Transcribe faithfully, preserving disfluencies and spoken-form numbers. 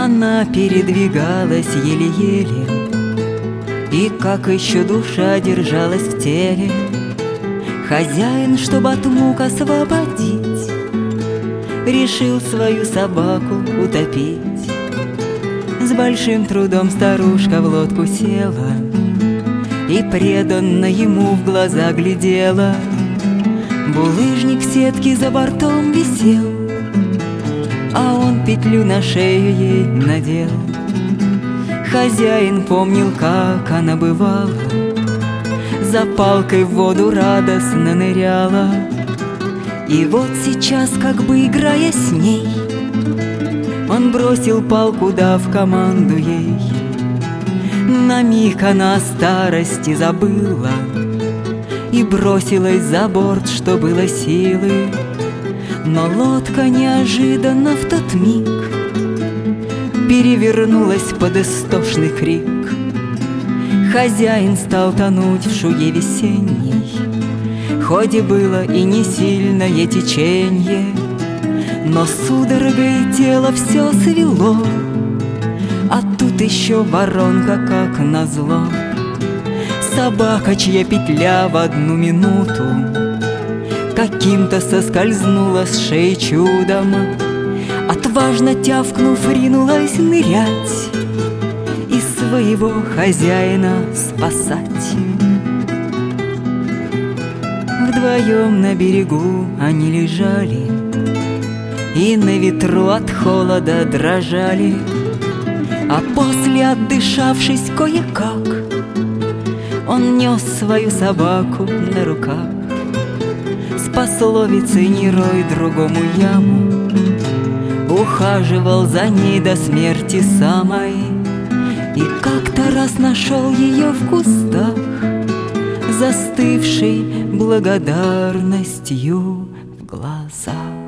Она передвигалась еле-еле, и как еще душа держалась в теле, хозяин, чтоб от мук освободить, решил свою собаку утопить. С большим трудом старушка в лодку села и преданно ему в глаза глядела. Булыжник сетки за бортом висел, а он петлю на шею ей надел. Хозяин помнил, как она бывала, за палкой в воду радостно ныряла. И вот сейчас, как бы играя с ней, он бросил палку, дав команду ей. На миг она о старости забыла и бросилась за борт, что было силы. Но лодка неожиданно в тот миг перевернулась под истошный крик. Хозяин стал тонуть в шуге весенней, хоть и было и не сильное теченье, но судорогой тело все свело. А тут еще воронка, как назло. Собака, чья петля в одну минуту каким-то соскользнула с шеи чудом, отважно тявкнув, ринулась нырять и своего хозяина спасать. Вдвоем на берегу они лежали и на ветру от холода дрожали. А после, отдышавшись кое-как, он нес свою собаку на руках. С пословицей «не рой другому яму» ухаживал за ней до смерти самой. И как-то раз нашел ее в кустах, застывшей благодарностью в глазах.